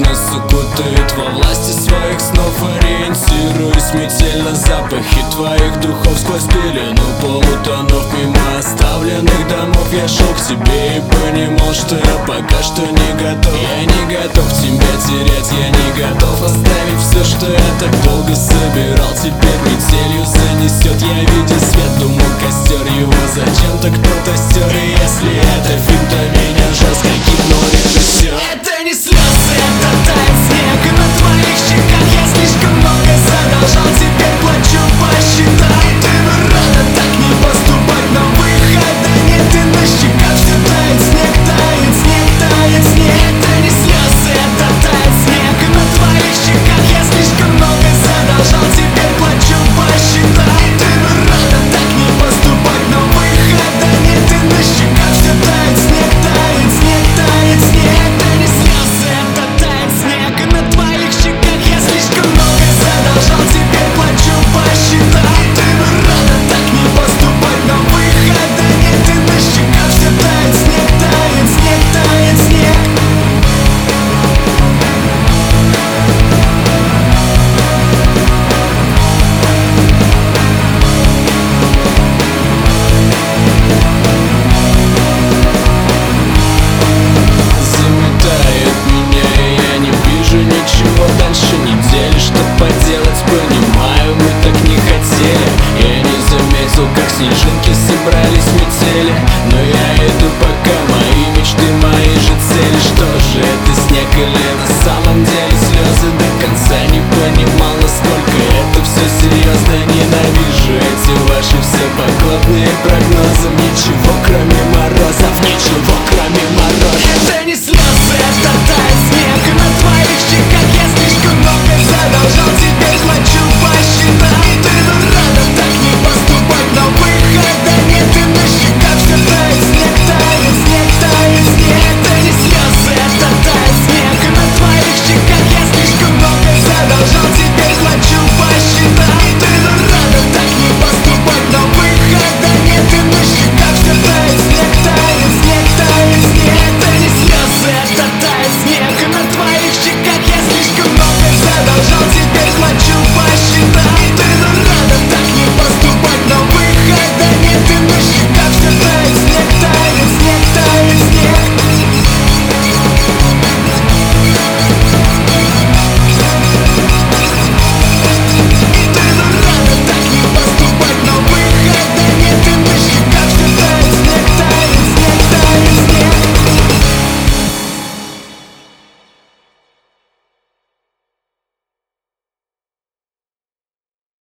нас укутает во власти своих снов. Ориентируюсь метель на запахи твоих духов. Сквозь пелену полутонов мимо оставленных домов я шел к тебе и понимал, что я пока что не готов. Я не готов тебя терять, я не готов оставить все, что я так долго собирал. Теперь метелью занесет, я видел свет, думал костер, его зачем-то кто-то стер. И если это фильм, то меня жестко кипнул режиссер. Это не слезы, это тает снег на твоих щеках. Я слишком много задолжал, теперь плачу по счетам. Ты бы рада так не поступать, но выхода нет. И на щеках все тает снег, тает снег, тает снег. Это не слезы, это тает снег на твоих щеках. Я слишком много задолжал, теперь плачу по счетам. Ты бы рада так не поступать, но выхода нет. И на щеках все тает снег, тает снег, тает снег. Это не слезы, это тает снег на твоих щеках. Я слишком много задолжал, теперь плачу по счетам. Ты бы рада так не поступать, но выхода нет. И на щеках все тает снег, тает снег, тает снег. Заметает меня, и я не вижу ничего дальше недели. Что поделать, понимаю, мы так не хотели. Я не заметил, как снежинки собрались в метели. Но я иду пока, мои мечты, мои же цели. Что же это, снег или на самом деле слезы? До конца не понимал, насколько это все серьезно. Ненавижу эти ваши все погодные прогнозы.